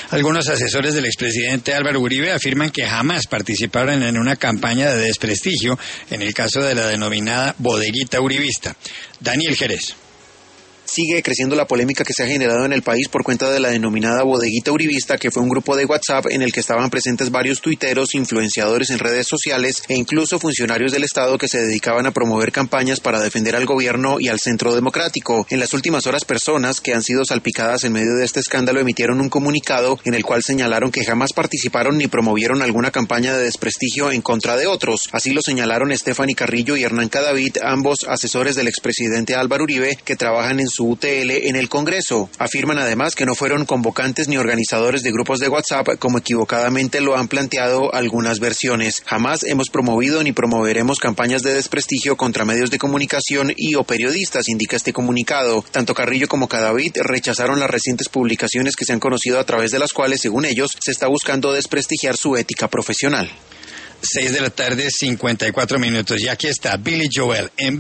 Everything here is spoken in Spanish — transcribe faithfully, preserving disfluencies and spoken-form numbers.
Algunos asesores del expresidente Álvaro Uribe afirman que jamás participaron en una campaña de desprestigio en el caso de la denominada bodeguita uribista. Daniel Jerez. Sigue creciendo la polémica que se ha generado en el país por cuenta de la denominada bodeguita uribista, que fue un grupo de WhatsApp en el que estaban presentes varios tuiteros, influenciadores en redes sociales e incluso funcionarios del Estado que se dedicaban a promover campañas para defender al gobierno y al Centro Democrático. En las últimas horas, personas que han sido salpicadas en medio de este escándalo emitieron un comunicado en el cual señalaron que jamás participaron ni promovieron alguna campaña de desprestigio en contra de otros. Así lo señalaron Stephanie Carrillo y Hernán Cadavid, ambos asesores del expresidente Álvaro Uribe, que trabajan en su U T L en el Congreso. Afirman además que no fueron convocantes ni organizadores de grupos de WhatsApp, como equivocadamente lo han planteado algunas versiones. Jamás hemos promovido ni promoveremos campañas de desprestigio contra medios de comunicación y o periodistas, indica este comunicado. Tanto Carrillo como Cadavid rechazaron las recientes publicaciones que se han conocido a través de las cuales, según ellos, se está buscando desprestigiar su ética profesional. Seis de la tarde, cincuenta y cuatro minutos. Y aquí está Billy Joel en